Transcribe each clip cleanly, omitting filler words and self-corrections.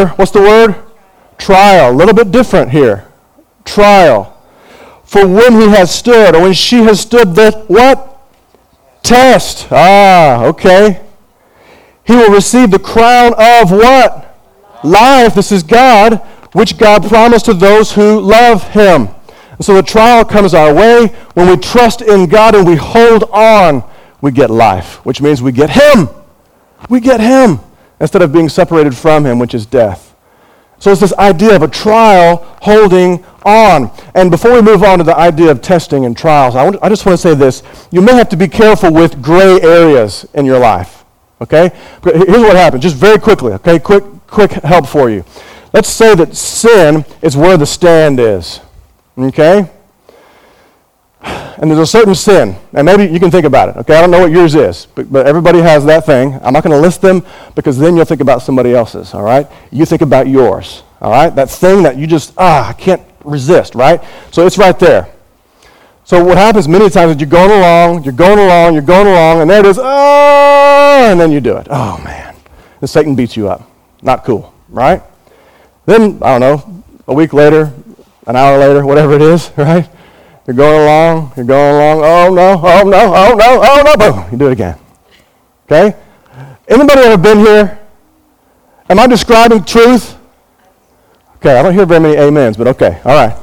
under, what's the word? Trial. A little bit different here. Trial. For when he has stood, or when she has stood the what? Test. Okay. He will receive the crown of what? Life. This is God, which God promised to those who love him. And so the trial comes our way. When we trust in God and we hold on, we get life, which means we get him. We get him instead of being separated from him, which is death. So it's this idea of a trial holding on. And before we move on to the idea of testing and trials, I just want to say this. You may have to be careful with gray areas in your life. Okay? Here's what happens, just very quickly. Okay? Quick help for you. Let's say that sin is where the stand is. Okay? And there's a certain sin, and maybe you can think about it. Okay, I don't know what yours is, but everybody has that thing. I'm not going to list them because then you'll think about somebody else's, all right? You think about yours, all right? That thing that you just, I can't resist, right? So it's right there. So what happens many times is you're going along, and there it is, and then you do it. Oh, man. And Satan beats you up. Not cool, right? Then, I don't know, a week later, an hour later, whatever it is, right? You're going along, oh no, boom, you do it again. Okay? Anybody ever been here? Am I describing truth? Okay, I don't hear very many amens, but okay, all right.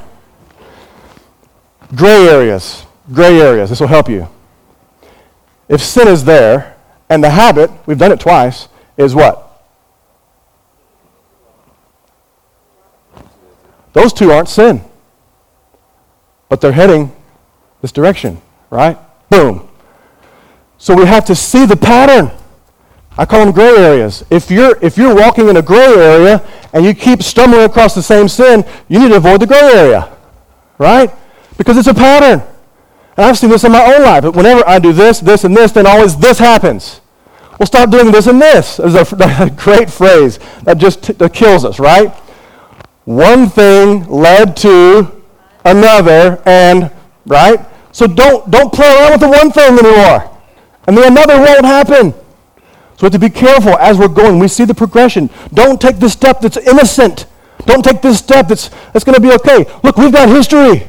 Gray areas, this will help you. If sin is there, and the habit, we've done it twice, is what? Those two aren't sin. But they're heading this direction, right? Boom. So we have to see the pattern. I call them gray areas. If you're walking in a gray area and you keep stumbling across the same sin, you need to avoid the gray area, right? Because it's a pattern. And I've seen this in my own life. But whenever I do this, and this, then always this happens. Well, stop doing this and this. There's a great phrase that kills us, right? One thing led to another, and right? So don't play around with the one thing anymore. And then another won't happen. So we have to be careful as we're going. We see the progression. Don't take this step that's innocent. Don't take this step that's going to be okay. Look, we've got history.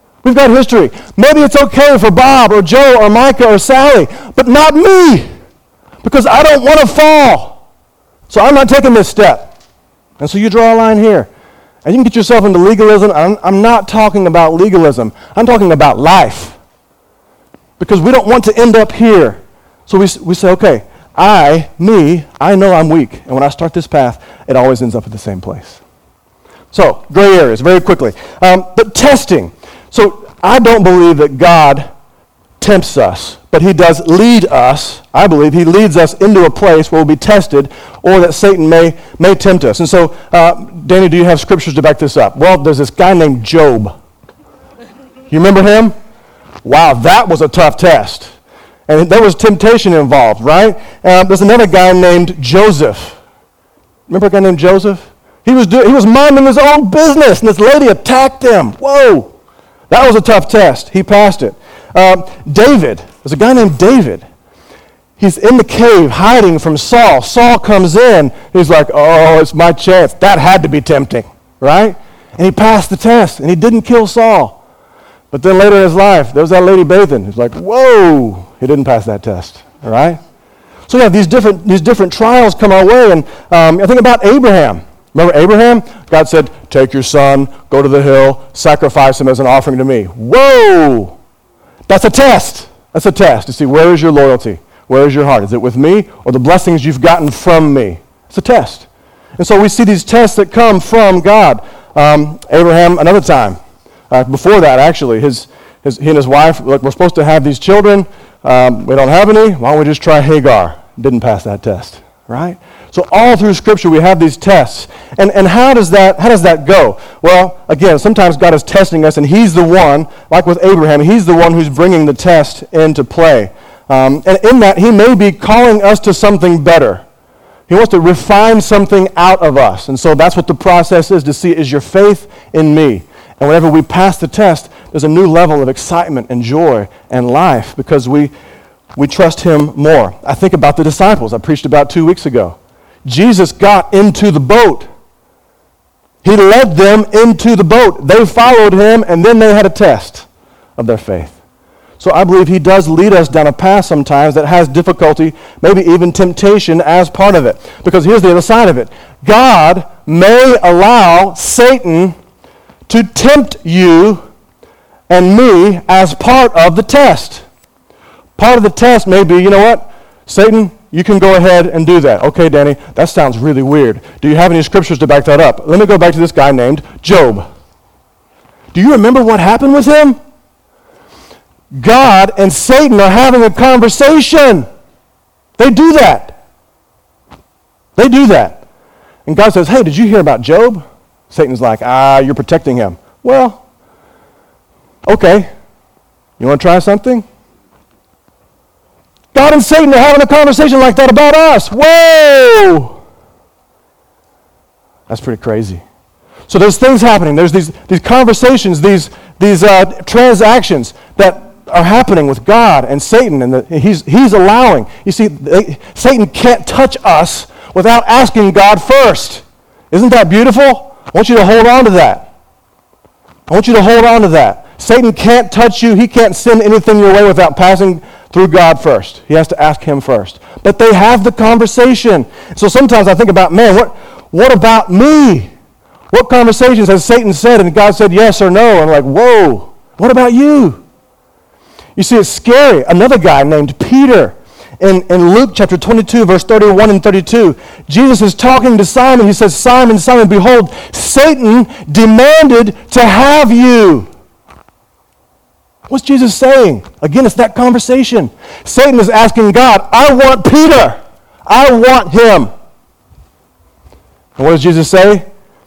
Maybe it's okay for Bob or Joe or Micah or Sally, but not me, because I don't want to fall. So I'm not taking this step. And so you draw a line here. And you can get yourself into legalism. I'm not talking about legalism. I'm talking about life. Because we don't want to end up here. So we say, okay, I know I'm weak. And when I start this path, it always ends up at the same place. So, gray areas, very quickly. But testing. So I don't believe that God tempts us, but he does lead us. I believe he leads us into a place where we'll be tested, or that Satan may tempt us. And so, Danny, do you have scriptures to back this up? Well, there's this guy named Job. You remember him? Wow, that was a tough test. And there was temptation involved, right? There's another guy named Joseph. Remember a guy named Joseph? He was minding his own business, and this lady attacked him. Whoa, that was a tough test. He passed it. David, there's a guy named David. He's in the cave hiding from Saul. Saul comes in. He's like, oh, it's my chance. That had to be tempting, right? And he passed the test, and he didn't kill Saul. But then later in his life, there was that lady bathing. He's like, whoa, he didn't pass that test, all right? So yeah, these different trials come our way, and I think about Abraham. Remember Abraham? God said, take your son, go to the hill, sacrifice him as an offering to me. Whoa! That's a test. That's a test to see where is your loyalty? Where is your heart? Is it with me or the blessings you've gotten from me? It's a test. And so we see these tests that come from God. Abraham, another time. Before that, actually, he and his wife, look, we're supposed to have these children. We don't have any. Why don't we just try Hagar? Didn't pass that test, right? So all through Scripture, we have these tests. And how does that go? Well, again, sometimes God is testing us, and he's the one, like with Abraham, he's the one who's bringing the test into play. And in that, he may be calling us to something better. He wants to refine something out of us. And so that's what the process is, to see, is your faith in me? And whenever we pass the test, there's a new level of excitement and joy and life because we trust him more. I think about the disciples I preached about 2 weeks ago. Jesus got into the boat. He led them into the boat. They followed him, and then they had a test of their faith. So I believe he does lead us down a path sometimes that has difficulty, maybe even temptation as part of it. Because here's the other side of it. God may allow Satan to tempt you and me as part of the test. Part of the test may be, you know what, Satan, you can go ahead and do that. Okay, Danny, that sounds really weird. Do you have any scriptures to back that up? Let me go back to this guy named Job. Do you remember what happened with him? God and Satan are having a conversation. They do that. They do that. And God says, hey, did you hear about Job? Satan's like, you're protecting him. Well, okay. You want to try something? God and Satan are having a conversation like that about us. Whoa! That's pretty crazy. So there's things happening. There's these conversations, these transactions that are happening with God and Satan, and he's allowing. You see, Satan can't touch us without asking God first. Isn't that beautiful? I want you to hold on to that. I want you to hold on to that. Satan can't touch you. He can't send anything your way without passing through God first. He has to ask him first. But they have the conversation. So sometimes I think about, man, what about me? What conversations has Satan said and God said yes or no? And I'm like, whoa, what about you? You see, it's scary. Another guy named Peter, in Luke chapter 22, verse 31 and 32, Jesus is talking to Simon. He says, Simon, Simon, behold, Satan demanded to have you. What's Jesus saying? Again, it's that conversation. Satan is asking God, I want Peter. I want him. And what does Jesus say?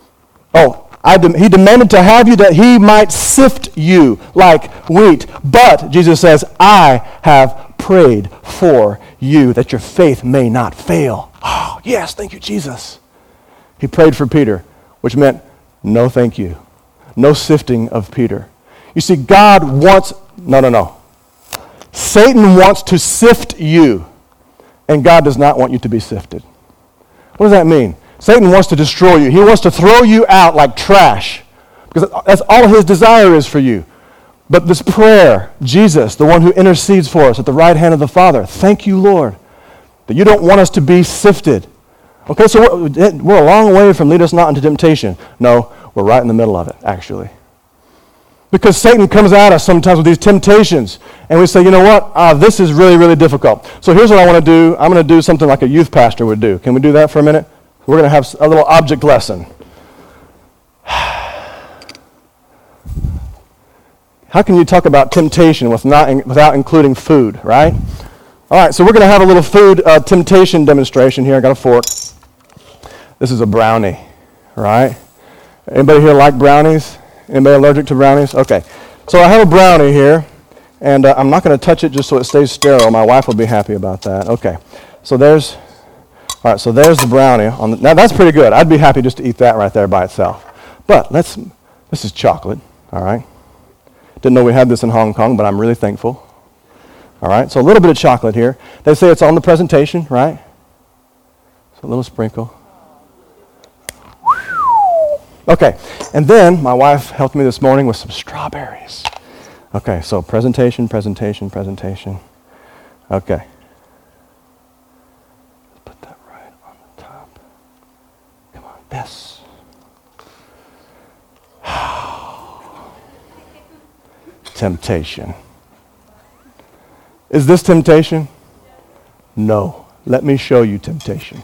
He demanded to have you that he might sift you like wheat. But, Jesus says, I have prayed for you that your faith may not fail. Oh, yes, thank you, Jesus. He prayed for Peter, which meant no thank you. No sifting of Peter. You see, God wants, no. Satan wants to sift you, and God does not want you to be sifted. What does that mean? Satan wants to destroy you. He wants to throw you out like trash, because that's all his desire is for you. But this prayer, Jesus, the one who intercedes for us at the right hand of the Father, thank you, Lord, that you don't want us to be sifted. Okay, so we're a long way from lead us not into temptation. No, we're right in the middle of it, actually. Because Satan comes at us sometimes with these temptations, and we say, you know what, this is really, really difficult. So here's what I want to do. I'm going to do something like a youth pastor would do. Can we do that for a minute? We're going to have a little object lesson. How can you talk about temptation without including food, right? All right, so we're going to have a little food temptation demonstration here. I got a fork. This is a brownie, right? Anybody here like brownies? Anybody allergic to brownies? Okay, so I have a brownie here, and I'm not going to touch it just so it stays sterile. My wife will be happy about that. Okay, so there's the brownie. Now that's pretty good. I'd be happy just to eat that right there by itself. But this is chocolate, all right? Didn't know we had this in Hong Kong, but I'm really thankful. All right, so a little bit of chocolate here. They say it's on the presentation, right? So a little sprinkle. Okay, and then my wife helped me this morning with some strawberries. Okay, so presentation. Okay. Put that right on the top. Come on, yes. Temptation. Is this temptation? No. Let me show you temptation.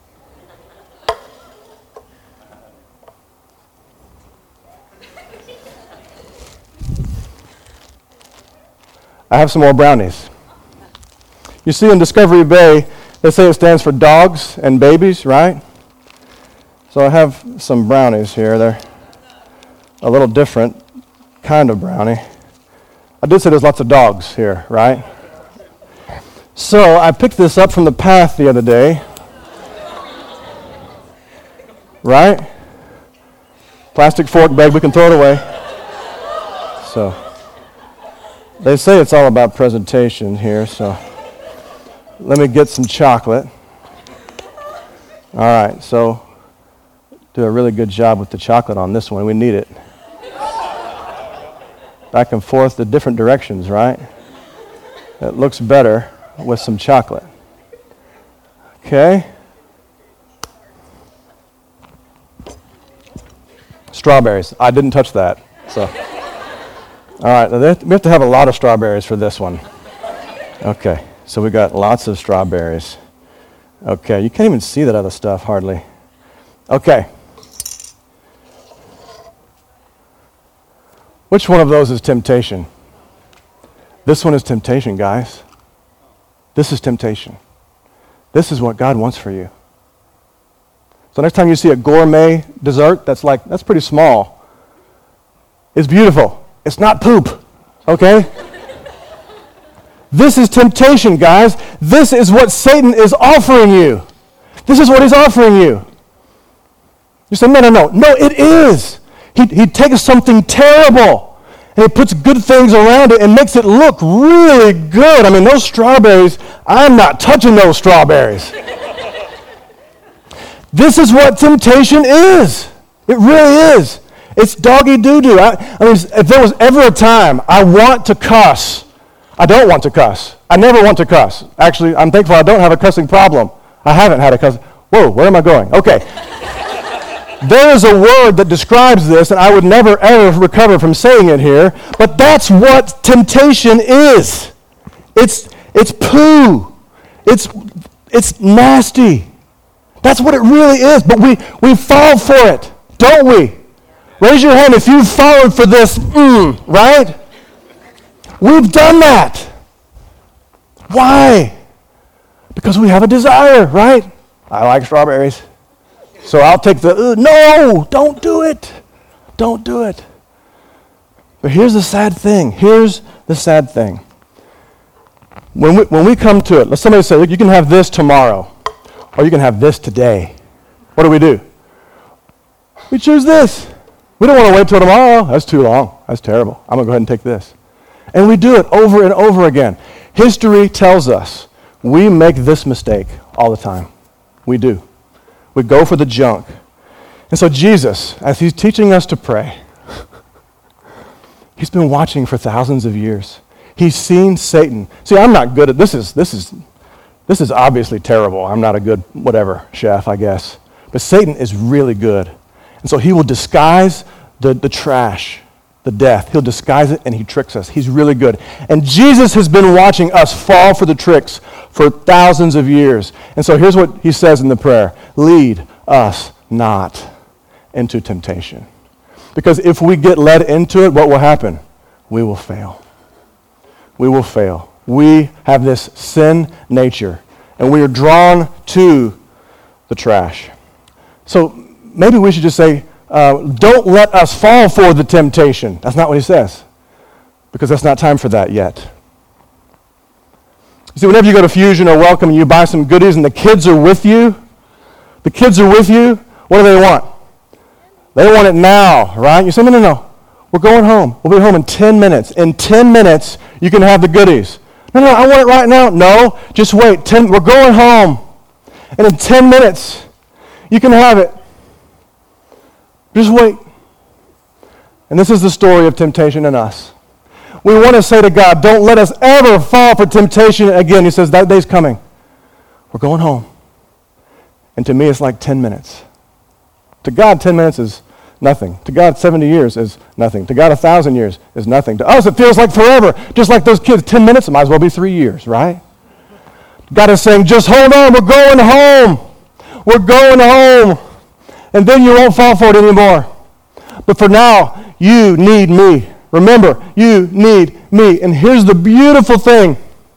I have some more brownies. You see in Discovery Bay, they say it stands for dogs and babies, right? So I have some brownies here. They're a little different kind of brownie. I did say there's lots of dogs here, right? So I picked this up from the path the other day. Right? Plastic fork bag, we can throw it away. So they say it's all about presentation here, so let me get some chocolate. All right, so do a really good job with the chocolate on this one. We need it. Back and forth to different directions, right? It looks better with some chocolate. Okay. Strawberries. I didn't touch that. So, all right. We have to have a lot of strawberries for this one. Okay. So we got lots of strawberries. Okay. You can't even see that other stuff hardly. Okay. Which one of those is temptation? This one is temptation, guys. This is temptation. This is what God wants for you. So next time you see a gourmet dessert that's pretty small, it's beautiful. It's not poop, okay? This is temptation, guys. This is what Satan is offering you. This is what he's offering you. You say, no. No, it is. He takes something terrible and he puts good things around it and makes it look really good. I mean, those strawberries, I'm not touching those strawberries. This is what temptation is. It really is. It's doggy doo-doo. I mean, if there was ever a time I want to cuss, I don't want to cuss. I never want to cuss. Actually, I'm thankful I don't have a cussing problem. I haven't had a cuss. Whoa, where am I going? Okay. There is a word that describes this, and I would never, ever recover from saying it here, but that's what temptation is. It's poo. It's nasty. That's what it really is, but we fall for it, don't we? Raise your hand if you've fallen for this, right? We've done that. Why? Because we have a desire, right? I like strawberries. So I'll take no, don't do it. Don't do it. But here's the sad thing. When we come to it, let somebody say, look, you can have this tomorrow, or you can have this today. What do? We choose this. We don't want to wait till tomorrow. That's too long. That's terrible. I'm going to go ahead and take this. And we do it over and over again. History tells us we make this mistake all the time. We do. We go for the junk. And so Jesus, as he's teaching us to pray, he's been watching for thousands of years. He's seen Satan. See, I'm not good at this. This is obviously terrible. I'm not a good whatever chef, I guess. But Satan is really good. And so he will disguise the trash, the death. He'll disguise it and he tricks us. He's really good. And Jesus has been watching us fall for the tricks for thousands of years. And so here's what he says in the prayer. Lead us not into temptation. Because if we get led into it, what will happen? We will fail. We will fail. We have this sin nature, and we are drawn to the trash. So maybe we should just say, don't let us fall for the temptation. That's not what he says, because that's not time for that yet. You see, whenever you go to Fusion or Welcome and you buy some goodies and the kids are with you, what do they want? They want it now, right? You say, no. We're going home. We'll be home in 10 minutes. In 10 minutes, you can have the goodies. No, I want it right now. No, just wait. We're going home. And in 10 minutes, you can have it. Just wait. And this is the story of temptation in us. We want to say to God, don't let us ever fall for temptation again. He says, that day's coming. We're going home. And to me, it's like 10 minutes. To God, 10 minutes is nothing. To God, 70 years is nothing. To God, 1,000 years is nothing. To us, it feels like forever. Just like those kids, 10 minutes, it might as well be 3 years, right? God is saying, just hold on, we're going home. We're going home. And then you won't fall for it anymore. But for now, you need me. Remember, you need me. And here's the beautiful thing.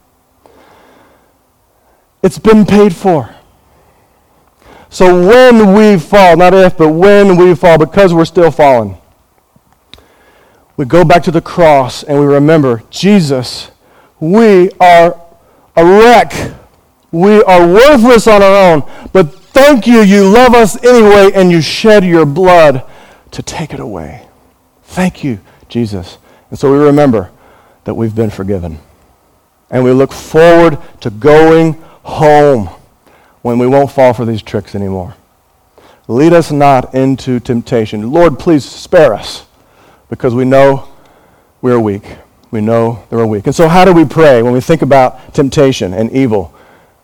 It's been paid for. So when we fall, not if, but when we fall, because we're still falling, we go back to the cross and we remember, Jesus, we are a wreck. We are worthless on our own, but thank you, you love us anyway, and you shed your blood to take it away. Thank you, Jesus. And so we remember that we've been forgiven. And we look forward to going home when we won't fall for these tricks anymore. Lead us not into temptation. Lord, please spare us, because we know we're weak. We know that we're weak. And so how do we pray when we think about temptation and evil?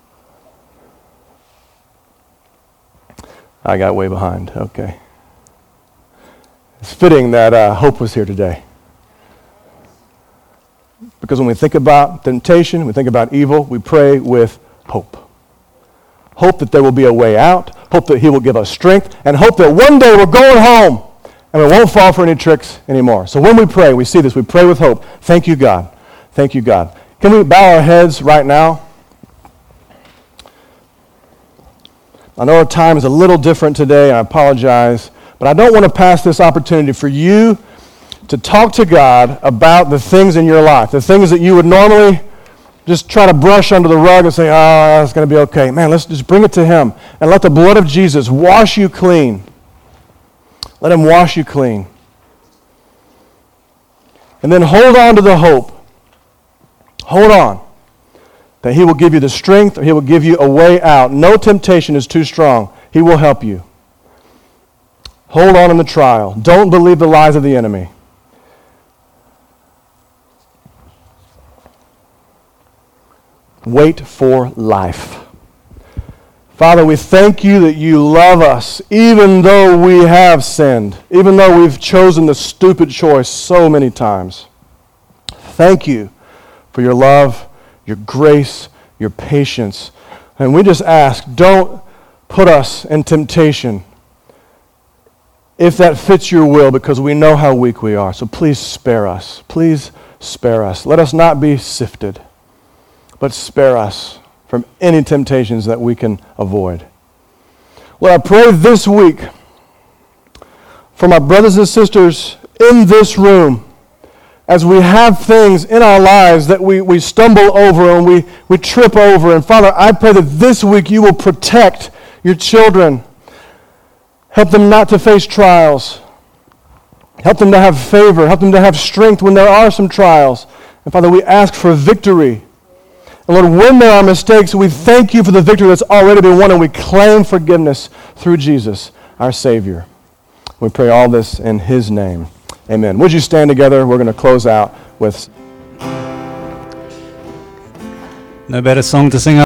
I got way behind. Okay. It's fitting that Hope was here today. Because when we think about temptation, we think about evil, we pray with hope. Hope that there will be a way out, hope that he will give us strength, and hope that one day we're going home and we won't fall for any tricks anymore. So when we pray, we see this, we pray with hope. Thank you, God. Thank you, God. Can we bow our heads right now? I know our time is a little different today, I apologize, but I don't want to pass this opportunity for you to talk to God about the things in your life, the things that you would normally just try to brush under the rug and say, oh, it's going to be okay. Man, let's just bring it to him and let the blood of Jesus wash you clean. Let him wash you clean. And then hold on to the hope. Hold on. That he will give you the strength, or he will give you a way out. No temptation is too strong. He will help you. Hold on in the trial. Don't believe the lies of the enemy. Wait for life. Father, we thank you that you love us, even though we have sinned, even though we've chosen the stupid choice so many times. Thank you for your love, your grace, your patience. And we just ask, don't put us in temptation if that fits your will, because we know how weak we are. So please spare us. Please spare us. Let us not be sifted, but spare us from any temptations that we can avoid. Lord, I pray this week for my brothers and sisters in this room, as we have things in our lives that we stumble over and we trip over. And Father, I pray that this week you will protect your children. Help them not to face trials. Help them to have favor. Help them to have strength when there are some trials. And Father, we ask for victory. And Lord, when there are mistakes, we thank you for the victory that's already been won, and we claim forgiveness through Jesus, our Savior. We pray all this in his name. Amen. Would you stand together? We're going to close out with... No better song to sing